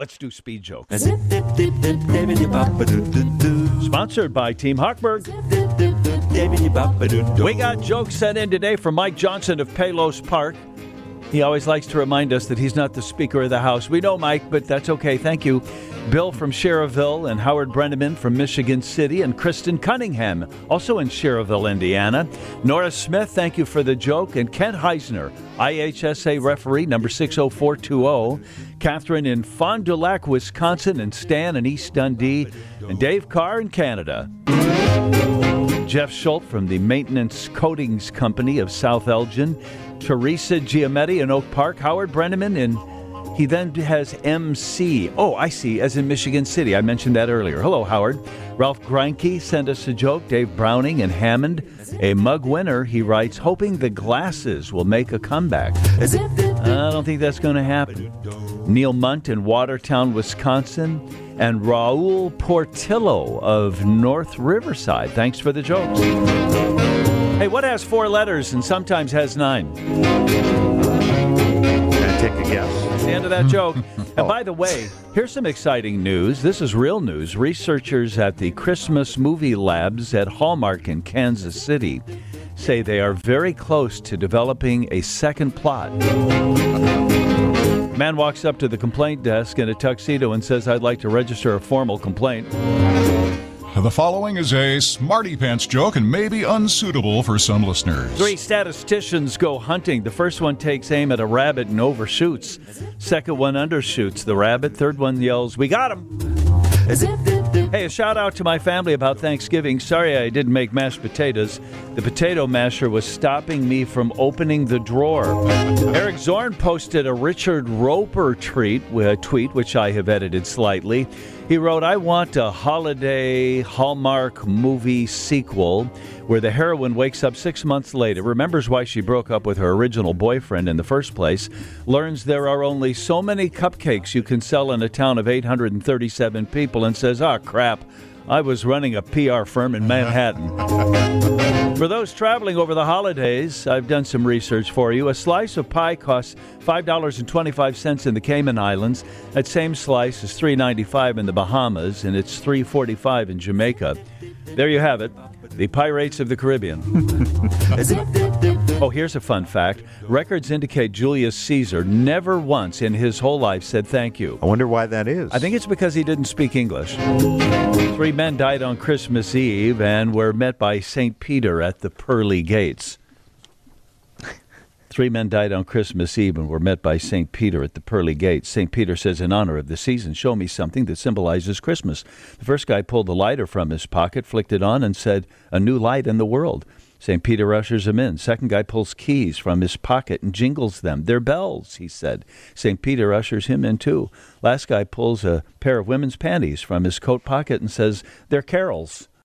Let's do speed jokes. Sponsored by Team Hochberg. We got jokes sent in today from Mike Johnson of Palos Park. He always likes to remind us that he's not the Speaker of the House. We know, Mike, but that's okay. Thank you. Bill from Schererville and Howard Brenneman from Michigan City and Kristen Cunningham, also in Schererville, Indiana. Nora Smith, thank you for the joke. And Kent Heisner, IHSA referee, number 60420. Catherine in Fond du Lac, Wisconsin, and Stan in East Dundee. And Dave Carr in Canada. Jeff Schultz from the Maintenance Coatings Company of South Elgin. Teresa Giametti in Oak Park. Howard Brenneman he then has MC. Oh, I see, as in Michigan City. I mentioned that earlier. Hello, Howard. Ralph Greinke sent us a joke. Dave Browning in Hammond. A mug winner, he writes, hoping the glasses will make a comeback. I don't think that's going to happen. Neil Munt in Watertown, Wisconsin. And Raul Portillo of North Riverside. Thanks for the jokes. Hey, what has 4 letters and sometimes has 9? Can I take a guess? That's the end of that joke. And by the way, here's some exciting news. This is real news. Researchers at the Christmas Movie Labs at Hallmark in Kansas City say they are very close to developing a second plot. Man walks up to the complaint desk in a tuxedo and says, I'd like to register a formal complaint. The following is a smarty pants joke and may be unsuitable for some listeners. 3 statisticians go hunting. The first one takes aim at a rabbit and overshoots. Second one undershoots the rabbit. Third one yells, we got him. Hey, a shout out to my family about Thanksgiving. Sorry I didn't make mashed potatoes. The potato masher was stopping me from opening the drawer. Eric Zorn posted a Richard Roper tweet, which I have edited slightly. He wrote, I want a holiday Hallmark movie sequel where the heroine wakes up 6 months later, remembers why she broke up with her original boyfriend in the first place, learns there are only so many cupcakes you can sell in a town of 837 people, and says, crap, I was running a PR firm in Manhattan. For those traveling over the holidays, I've done some research for you. A slice of pie costs $5.25 in the Cayman Islands. That same slice is $3.95 in the Bahamas, and it's $3.45 in Jamaica. There you have it, the Pirates of the Caribbean. Oh, here's a fun fact. Records indicate Julius Caesar never once in his whole life said thank you. I wonder why that is. I think it's because he didn't speak English. 3 men died on Christmas Eve and were met by St. Peter at the pearly gates. 3 men died on Christmas Eve and were met by St. Peter at the pearly gates. St. Peter says, in honor of the season, show me something that symbolizes Christmas. The first guy pulled a lighter from his pocket, flicked it on, and said, a new light in the world. St. Peter ushers him in. Second guy pulls keys from his pocket and jingles them. They're bells, he said. St. Peter ushers him in, too. Last guy pulls a pair of women's panties from his coat pocket and says, they're carols.